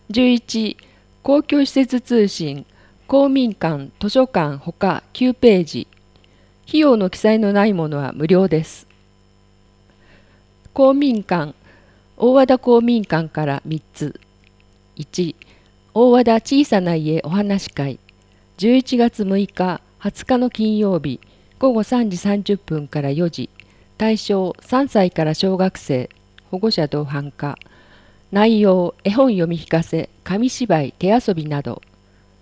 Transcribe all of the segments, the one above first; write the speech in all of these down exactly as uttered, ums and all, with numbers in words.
じゅういち、公共施設通信、公民館、図書館ほかきゅうページ。費用の記載のないものは無料です。公民館、大和田公民館からみっつ。いち、大和田小さな家お話会、じゅういちがつむいかはつかの金曜日、ごごさんじさんじゅっぷんからよじ、対象さんさいから小学生、保護者同伴可。内容、絵本読み聞かせ、紙芝居、手遊びなど。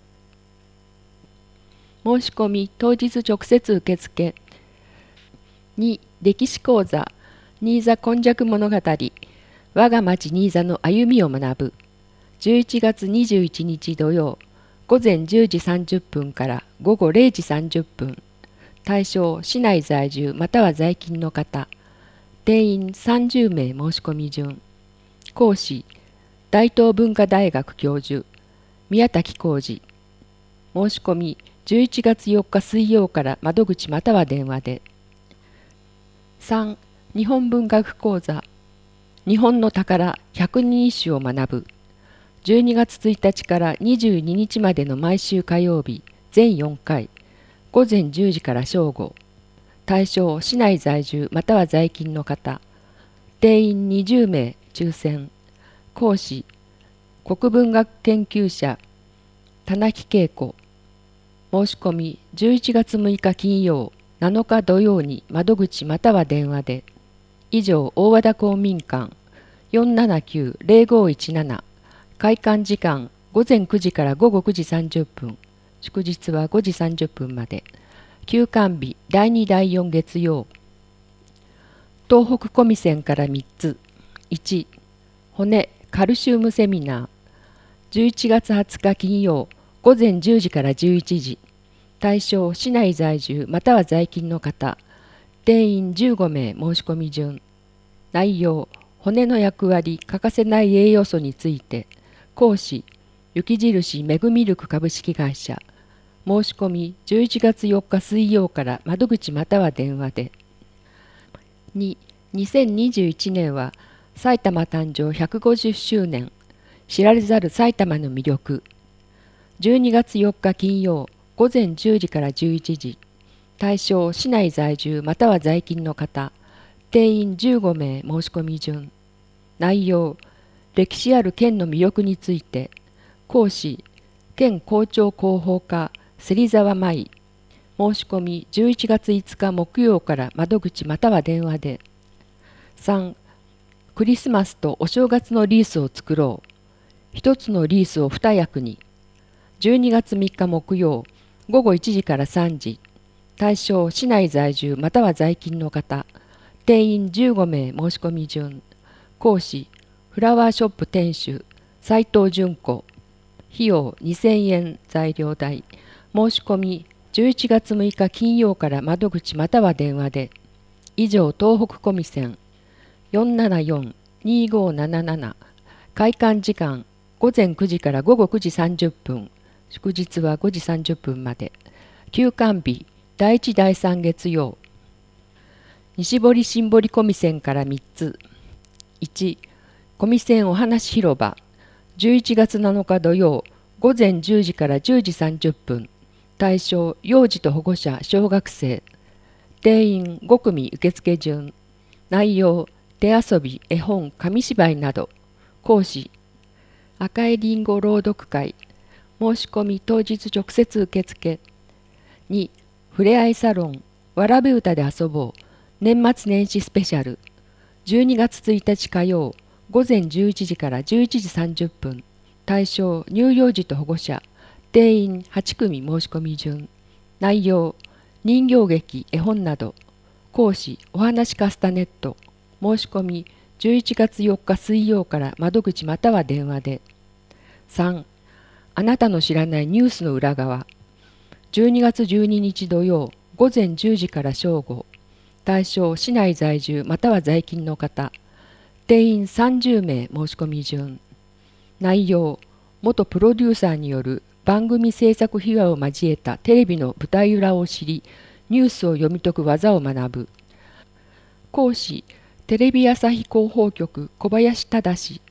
申し込み、当日直接受付。に、歴史講座、新座今昔物語、我が町新座の歩みを学ぶ。じゅういちがつにじゅういちにち土曜、ごぜんじゅうじさんじゅっぷんからごごれいじさんじゅっぷん。対象、市内在住または在勤の方。定員さんじゅうめい申し込み順。講師、大東文化大学教授、宮滝浩二。申し込み、じゅういちがつよっか水曜から窓口または電話で。さん、日本文学講座、日本の宝百人一首を学ぶ。じゅうにがつついたちからにじゅうににちまでの毎週火曜日、全よんかい、ごぜんじゅうじから正午。対象、市内在住または在勤の方。定員にじゅうめい抽選。講師、国文学研究者、田中恵子。申し込み、じゅういちがつむいか金曜、なのか土曜に窓口または電話で。以上、大和田公民館 よんななきゅうぜろごいちなな。開館時間、ごぜんくじからごごくじさんじゅっぷん。祝日はごじさんじゅっぷんまで。休館日、だいにだいよん月曜。東北コミセンからみっつ。いち、骨、カルシウムセミナー。じゅういちがつはつか金曜、ごぜんじゅうじからじゅういちじ。対象、市内在住または在勤の方。定員じゅうごめい申し込み順。内容、骨の役割、欠かせない栄養素について。講師、雪印メグミルク株式会社。申し込み、じゅういちがつよっか水曜から窓口または電話で。に、にせんにじゅういちねんは埼玉誕生ひゃくごじゅっしゅうねん。知られざる埼玉の魅力。じゅうにがつよっか金曜、ごぜんじゅうじからじゅういちじ。対象、市内在住または在勤の方。定員じゅうごめい申し込み順。内容、歴史ある県の魅力について。講師、県校長広報課、芹沢舞。申し込み、じゅういちがついつか木曜から窓口または電話で。さん、クリスマスとお正月のリースを作ろう。一つのリースを二役に。じゅうにがつみっか木曜、ごごいちじからさんじ。対象、市内在住または在勤の方。定員じゅうごめい申し込み順。講師、フラワーショップ店主、斉藤純子。費用にせんえん材料代。申し込み、じゅういちがつむいか金曜から窓口または電話で。以上、東北コミセン よんななよんにごなななな。開館時間、ごぜんくじからごごくじさんじゅっぷん。祝日はごじさんじゅっぷんまで。休館日、だいいちだいさん月曜。西堀新堀コミセンからみっつ。いち、コミセンお話広場。じゅういちがつなのか土曜、ごぜんじゅうじからじゅうじさんじゅっぷん。対象、幼児と保護者、小学生。定員ごくみ受付順。内容、手遊び、絵本、紙芝居など。講師、赤いりんご朗読会。申し込み当日直接受付。に、ふれあいサロン、わらべ歌で遊ぼう。年末年始スペシャル。じゅうにがつついたち火曜、ごぜんじゅういちじからじゅういちじさんじゅっぷん。対象、乳幼児と保護者。定員はちくみ申し込み順。内容、人形劇、絵本など。講師、お話カスタネット。申し込み、じゅういちがつよっか水曜から窓口または電話で。さん、あなたの知らないニュースの裏側。じゅうにがつじゅうににち土曜、ごぜんじゅうじから正午。対象、市内在住または在勤の方。定員さんじゅうめい申し込み順。内容、元プロデューサーによる番組制作秘話を交えたテレビの舞台裏を知り、ニュースを読み解く技を学ぶ。講師、テレビ朝日広報局小林忠。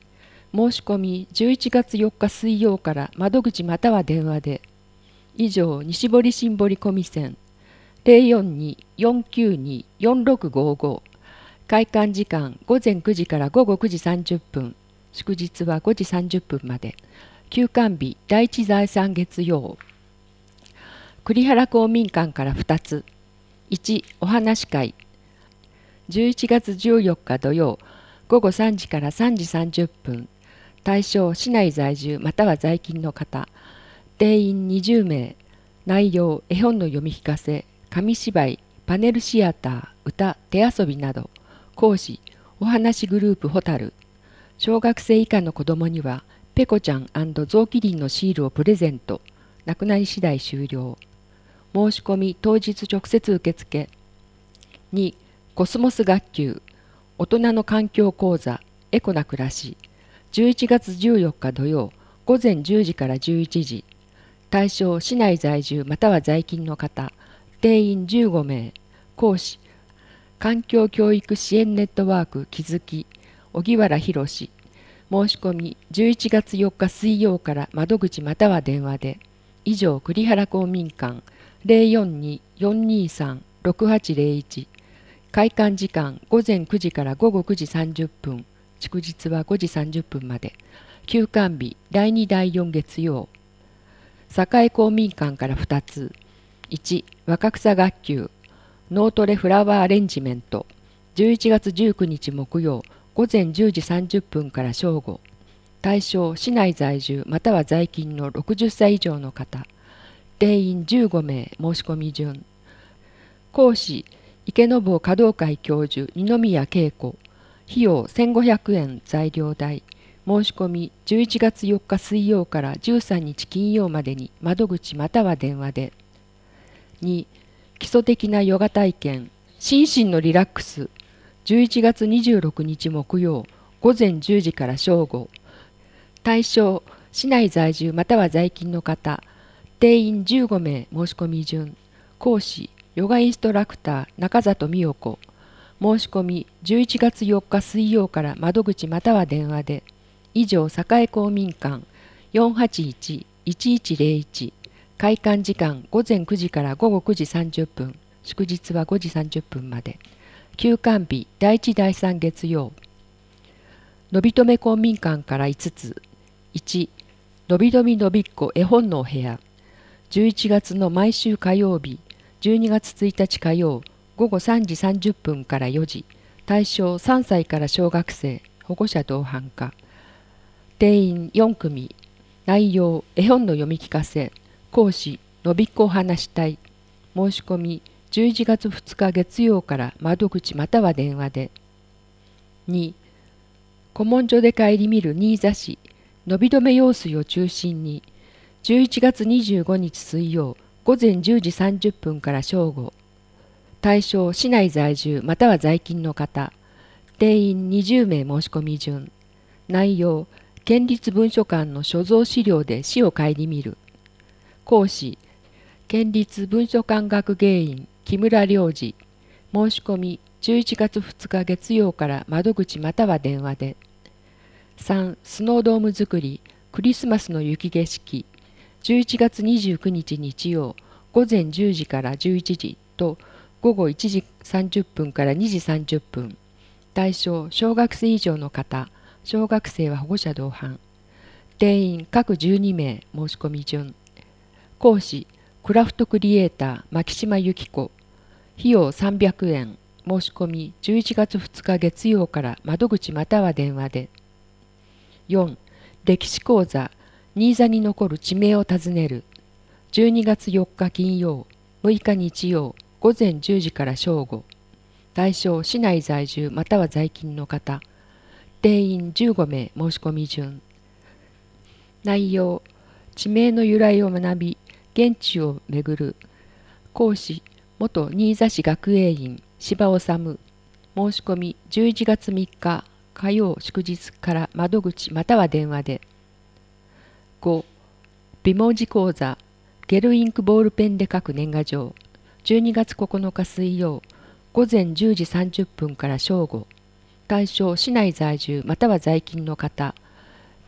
申し込みじゅういちがつよっか水曜から窓口または電話で。以上、西堀新堀込線 ゼロよんに よんきゅうに よんろくごご。開館時間午前くじから午後くじさんじゅっぷん、祝日はごじさんじゅっぷんまで。休館日だいいちだいさん月曜。栗原公民館からふたつ。いち、お話会。じゅういちがつじゅうよっか土曜、午後さんじからさんじさんじゅっぷん。対象、市内在住または在勤の方。定員にじゅうめい。内容、絵本の読み聞かせ、紙芝居、パネルシアター、歌、手遊びなど。講師、お話グループホタル。小学生以下の子どもには、ペコちゃん&ゾウキリンのシールをプレゼント。なくなり次第終了。申し込み当日直接受付。に、コスモス学級、大人の環境講座、エコな暮らし。じゅういちがつじゅうよっか土曜、午前じゅうじからじゅういちじ。対象、市内在住または在勤の方。定員じゅうごめい。講師、環境教育支援ネットワーク気づき、荻原博士。申し込みじゅういちがつよっか水曜から窓口または電話で。以上、栗原公民館 ゼロよんに よんにさん ろくはちゼロいち。開館時間午前くじから午後くじさんじゅっぷん、祝日はごじさんじゅっぷんまで。休館日だいにだいよん月曜。栄公民館からふたつ。いち、若草学級、脳トレフラワーアレンジメント。じゅういちがつじゅうくにち木曜、午前じゅうじさんじゅっぷんから正午。対象、市内在住または在勤のろくじゅっさい以上の方。定員じゅうごめい。申し込み順。講師、池坊華道会教授二宮恵子。費用せんごひゃくえん材料代。申し込みじゅういちがつよっか水曜からじゅうさんにち金曜までに窓口または電話で。に、基礎的なヨガ体験、心身のリラックス。じゅういちがつにじゅうろくにち木曜、午前じゅうじから正午。対象、市内在住または在勤の方。定員じゅうごめい。申し込み順。講師、ヨガインストラクター中里美代子。申し込みじゅういちがつよっか水曜から窓口または電話で。以上、栄公民館 よんはちいち いちいちゼロいち。開館時間午前くじから午後くじさんじゅっぷん、祝日はごじさんじゅっぷんまで。休館日だいいちだいさん月曜。のびとめ公民館からいつつ。いち、のびのびのびっこ絵本のお部屋。じゅういちがつの毎週火曜日、じゅうにがつついたち火曜、午後さんじさんじゅっぷんからよじ。対象さんさいから小学生、保護者同伴か。定員よんくみ。内容、絵本の読み聞かせ。講師、のびっこお話し隊。申し込みじゅういちがつふつか月曜から窓口または電話で。に、古文書で顧みる新座市、のびどめ用水を中心に、じゅういちがつにじゅうごにち水曜、午前じゅうじさんじゅっぷんから正午。対象、市内在住または在勤の方。定員にじゅうめい。申し込み順。内容、県立文書館の所蔵資料で市を顧みる。講師、県立文書館学芸員木村良二。申し込みじゅういちがつふつか月曜から窓口または電話で。さん、スノードーム作りクリスマスの雪景色。じゅういちがつにじゅうくにち日曜、午前じゅうじからじゅういちじと午後いちじさんじゅっぷんからにじさんじゅっぷん。対象、小学生以上の方。小学生は保護者同伴。定員各じゅうにめい。申し込み順。講師、クラフトクリエイター牧島由紀子。費用さんびゃくえん。申し込みじゅういちがつふつか月曜から窓口または電話で。よん、歴史講座新座に残る地名を訪ねる。じゅうにがつよっか金曜、むいか日曜、午前じゅうじから正午。対象、市内在住または在勤の方。定員じゅうごめい。申し込み順。内容、地名の由来を学び、現地を巡る。講師、元新座市学営員柴治。申し込みじゅういちがつみっか火曜祝日から窓口または電話で。ご、美文字講座ゲルインクボールペンで書く年賀状。じゅうにがつここのか水曜、午前じゅうじさんじゅっぷんから正午。対象、市内在住または在勤の方。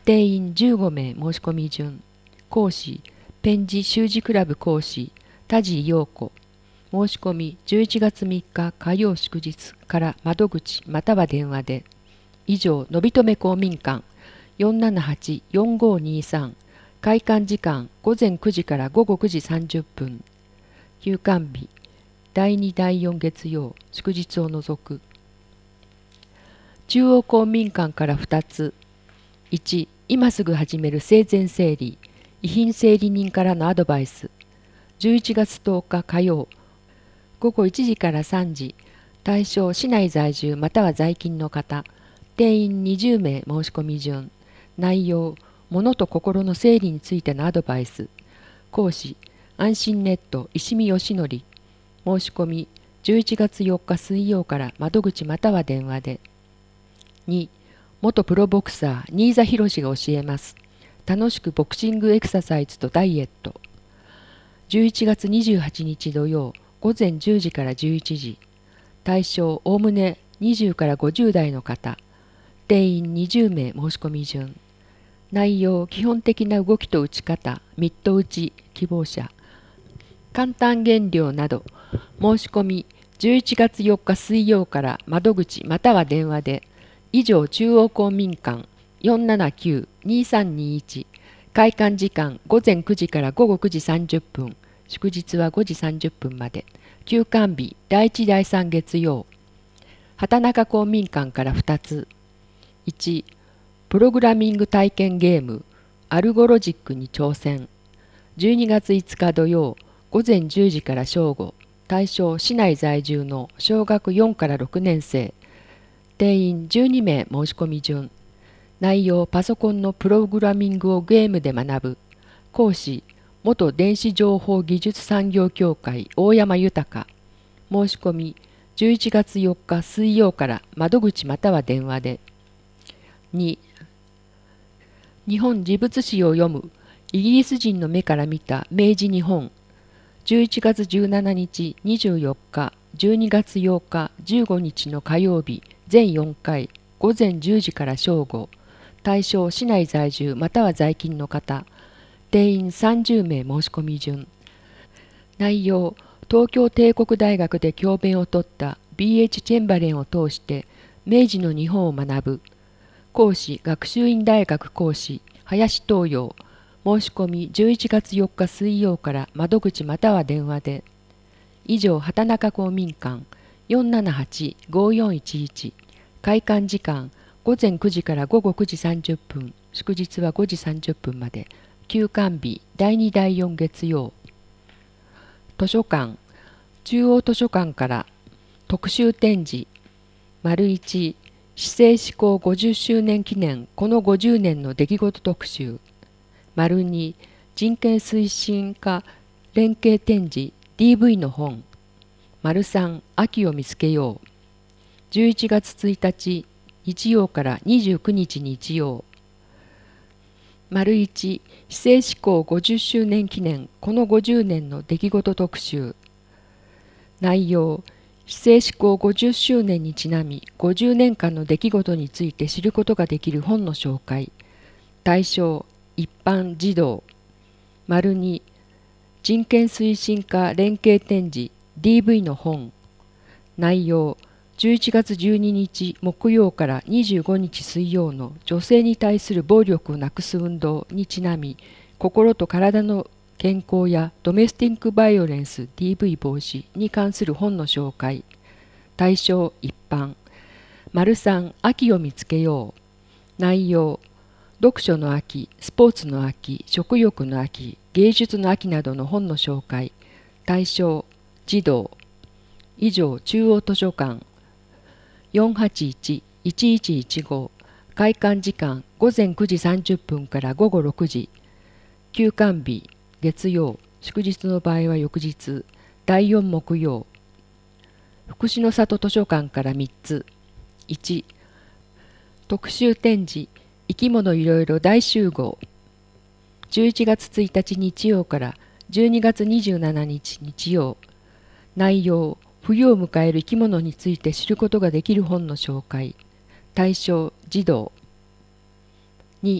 定員じゅうごめい申し込み順。講師、ペンジ習字クラブ講師、田地陽子。申し込みじゅういちがつみっか火曜祝日から窓口または電話で。以上、のびとめ公民館 よんななはちよんごにさん。開館時間ごぜんくじからごごくじさんじゅっぷん。休館日だいにだいよん月曜、祝日を除く。中央公民館からふたつ。いち、今すぐ始める生前整理。遺品整理人からのアドバイス。じゅういちがつとおか火曜、ごごいちじからさんじ。対象市内在住または在勤の方。定員にじゅうめい申し込み順。内容、物と心の整理についてのアドバイス。講師、安心ネット石見義則。申し込みじゅういちがつよっか水曜から窓口または電話で。に、元プロボクサー新座博が教えます。楽しくボクシングエクササイズとダイエット。じゅういちがつにじゅうはちにち土曜、ごぜんじゅうじからじゅういちじ。対象おおむねにじゅうからごじゅうだいの方。定員にじゅうめい申し込み順。内容、基本的な動きと打ち方、ミット打ち、希望者。簡単減量など。申し込みじゅういちがつよっか水曜から窓口または電話で。以上、中央公民館 よんななきゅうにさんにいち。開館時間ごぜんくじからごごくじさんじゅっぷん。祝日はごじさんじゅっぷんまで。休館日だいいちだいさん月曜。畑中公民館からふたつ。いち、プログラミング体験ゲームアルゴロジックに挑戦。じゅうにがついつか土曜、ごぜんじゅうじから正午。対象市内在住の小学よんからろくねん生。定員じゅうにめい申し込み順。内容、パソコンのプログラミングをゲームで学ぶ。講師、元電子情報技術産業協会大山豊。申し込みじゅういちがつよっか水曜から窓口または電話で。に、日本事物史を読むイギリス人の目から見た明治日本。じゅういちがつじゅうしちにち、にじゅうよっか、じゅうにがつようか、じゅうごにちの火曜日、全よんかい、ごぜんじゅうじから正午。対象市内在住または在勤の方。定員さんじゅうめい申し込み順。内容、東京帝国大学で教鞭をとった ビーエイチ チェンバレンを通して明治の日本を学ぶ。講師、学習院大学講師林東洋。申し込みじゅういちがつよっか水曜から窓口または電話で。以上、畑中公民館 よんななはちごよんいちいち。開館時間ごぜんくじからごごくじさんじゅっぷん。祝日はごじさんじゅっぷんまで。休館日だいにだいよん月曜。図書館、中央図書館から特集展示。丸いち、市政施行ごじゅっしゅうねん記念このごじゅうねんの出来事特集。丸に、人権推進課連携展示 ディーブイ の本。丸さん、秋を見つけよう。じゅういちがつついたち日曜からにじゅうくにち日曜。丸いち、市政施行ごじゅっしゅうねん記念このごじゅうねんの出来事特集。内容、市政施行ごじゅっしゅうねんにちなみごじゅうねんかんの出来事について知ることができる本の紹介。対象、一般児童。丸に、人権推進課連携展示 ディーブイ の本。内容、じゅういちがつじゅうににち木曜からにじゅうごにち水曜の女性に対する暴力をなくす運動にちなみ、心と体の健康やドメスティックバイオレンス ディーブイ 防止に関する本の紹介。対象、一般。丸さん、秋を見つけよう。内容、読書の秋、スポーツの秋、食欲の秋、芸術の秋などの本の紹介。対象、児童。以上、中央図書館 よんはちいちいちいちいちご。開館時間ごぜんくじさんじゅっぷんからごごろくじ。休館日月曜、祝日の場合は翌日、だいよん木曜。福祉の里図書館からみっつ。いち、特集展示生き物いろいろ大集合。じゅういちがつついたち日曜からじゅうにがつにじゅうしちにち日曜。内容、冬を迎える生き物について知ることができる本の紹介。対象、児童。に、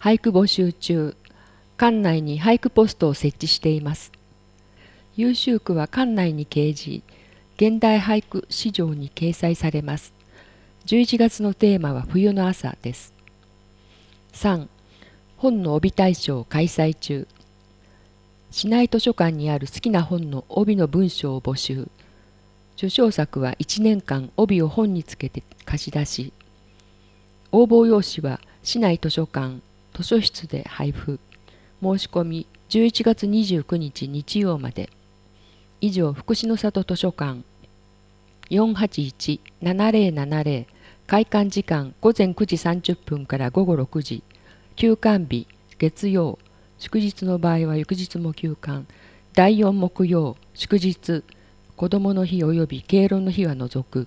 俳句募集中。館内に俳句ポストを設置しています。優秀句は館内に掲示、現代俳句市場に掲載されます。じゅういちがつのテーマは冬の朝です。さん. 本の帯大賞開催中。市内図書館にある好きな本の帯の文章を募集。受賞作はいちねんかん帯を本につけて貸し出し。応募用紙は市内図書館、図書室で配布。申し込みじゅういちがつにじゅうくにち日曜まで。以上、福祉の里図書館 よんはちいちななぜろななぜろ 開館時間ごぜんくじさんじゅっぷんからごごろくじ。休館日月曜、祝日の場合は翌日も休館。だいよん木曜、祝日、子どもの日及び敬老の日は除く。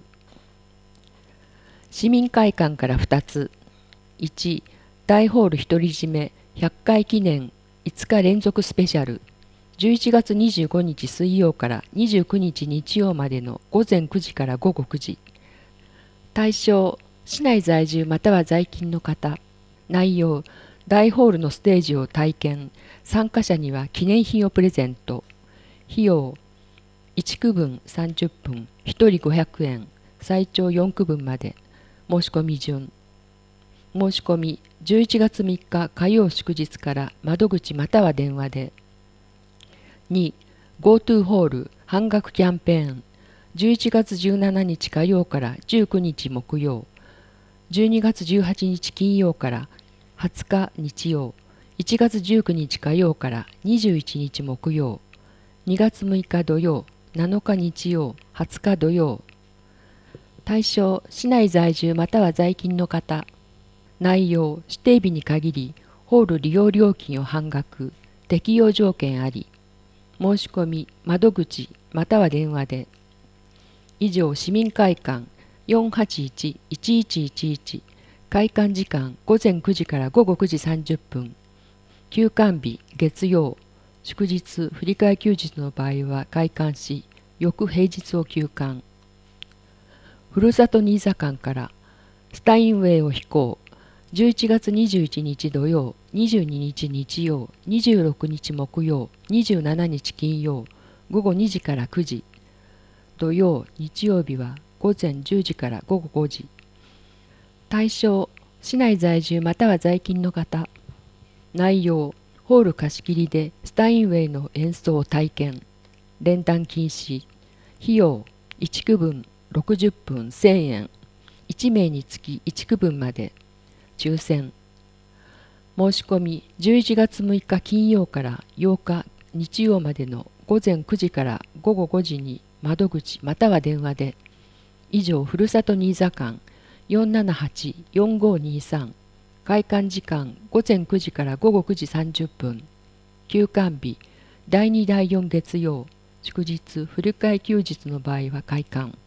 市民会館からふたつ。いち. 大ホール独り占めひゃっかい記念いつか連続スペシャル。じゅういちがつにじゅうごにち水曜からにじゅうくにち日曜までのごぜんくじからごごくじ。対象、市内在住または在勤の方。内容、大ホールのステージを体験。参加者には記念品をプレゼント。費用、いちくぶんさんじゅっぷん、ひとりごひゃくえん、最長よんくぶんまで。申し込み順。申し込みじゅういちがつみっか火曜祝日から窓口または電話で。に. GoTo ホール半額キャンペーン。じゅういちがつじゅうしちにち火曜からじゅうくにち木曜。じゅうにがつじゅうはちにち金曜からはつか日曜。いちがつじゅうくにち火曜からにじゅういちにち木曜。にがつむいか土曜、なのか日曜、はつか土曜。対象、市内在住または在勤の方。内容、指定日に限り、ホール利用料金を半額、適用条件あり。申し込み、窓口、または電話で。以上、市民会館 よんはちいちいちいちいちいち。開館時間ごぜんくじからごごくじさんじゅっぷん。休館日、月曜。祝日、振り替え休日の場合は開館し、翌平日を休館。ふるさと新座館からスタインウェイを飛行。じゅういちがつにじゅういちにち土曜、にじゅうににち日曜、にじゅうろくにち木曜、にじゅうしちにち金曜、ごごにじからくじ。土曜、日曜日はごぜんじゅうじからごごごじ。対象、市内在住または在勤の方。内容、ホール貸し切りでスタインウェイの演奏を体験。連弾禁止。費用、いちくぶんろくじゅっぷんせんえん。いちめいにつきいちくぶんまで。抽選。申し込みじゅういちがつむいか金曜からようか日曜までのごぜんくじからごごごじに窓口または電話で。以上、ふるさと新座館 よんななはちよんごにさん。開館時間ごぜんくじからごごくじさんじゅっぷん。休館日だいにだいよん月曜。祝日、振り替え休日の場合は開館。